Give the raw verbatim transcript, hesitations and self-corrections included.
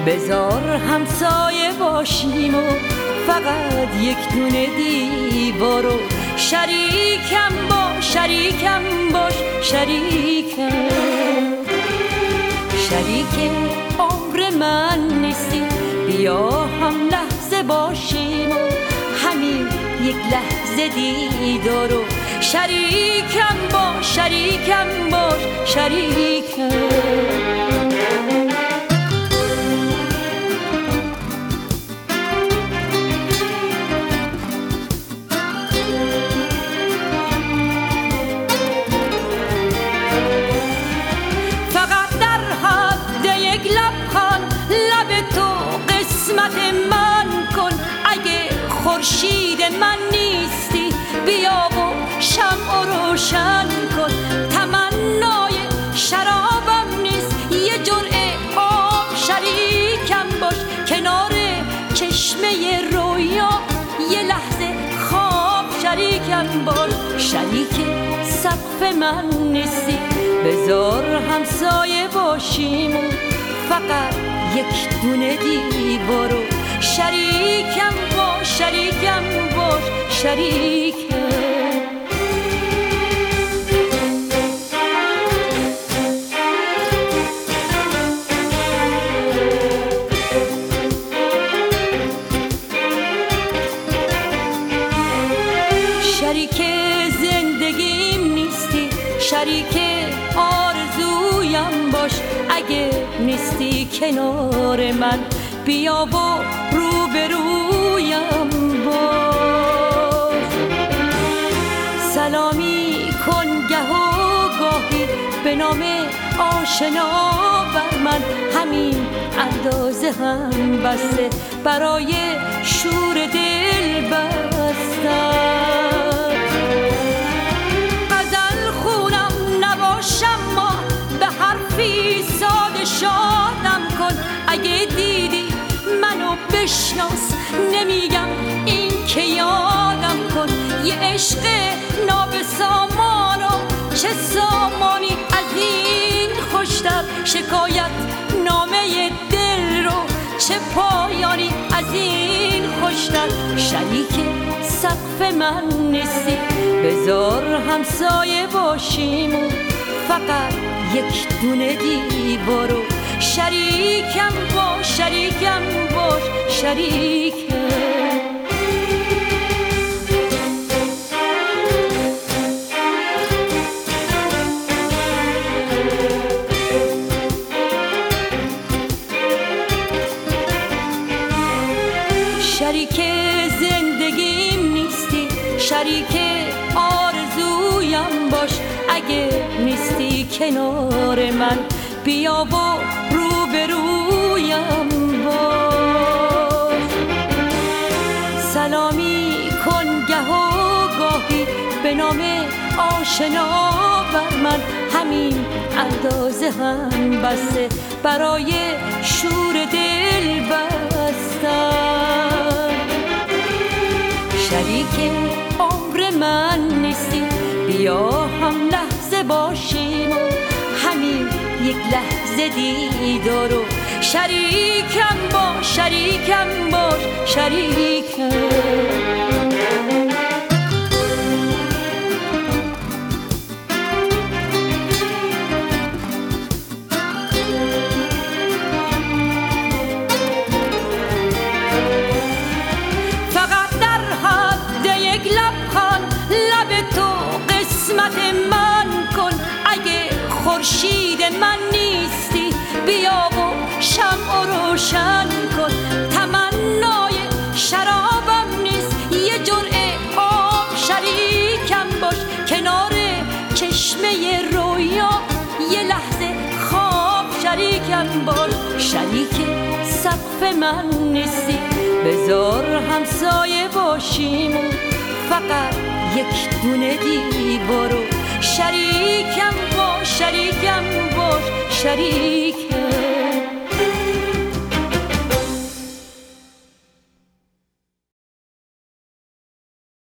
بذار همسایه باشیم و فقط یک دونه دیوارو شریکم باش شریکم باش شریکم شریک عمر من نیستی بیا هم لحظه باشیم و همین یک لحظه دیدارو شریکم باش شریکم باش شریکم خورشید من نیستی بیا و شمع روشن کن تمنای شرابم نیست یه جرعه آب شریکم باش کنار چشمه رویا یه لحظه خواب شریکم باش شریک سقف من نیستی بذار همسایه باشیم و فقط یک دونه دیوارو شریکم باش شریکم باش شریکم شریک زندگیم نیستی شریک آرزویم باش اگه نیستی کنار من بیا و روبرویم باش سلامی کن گه و گاهی به نام آشنا بر من همین اندازه هم بسته برای شور دل بستم غزل خونم نباشم ما به حرفی ساده شادم کن اگه دیدی منو بشناس نمیگم این که یادم کن یه عشق نابسامانو چه سامانی از این خوشتر شکایت نامه دل رو چه پایانی از این خوشتر شریک سقف من نیستی بذار همسایه باشیم و فقط یک دونه دیوارو شریکم باش شریکم باش شریکم شریک زندگیم نیستی شریک آرزویم باش اگه نیستی کنار من بیا و روبرویم باش سلامی کن گه و گاهی به نام آشنا بر من همین اندازه هم بسته برای شور دل بستم شریک عمر من نیستی بیا هم لحظه باشیم و همین یک لحظه دیدارو شریکم باش شریکم باش شریکم خورشید من نیستی بیا و شمع روشن کن تمنای شرابم نیست یه جرعه آب شریکم باش کنار چشمه رویا یه لحظه خواب شریکم باش شریک سقف من نیستی بذار همسایه باشیم و فقط یک دونه دیوارو شریکم باش شریکم باش شریک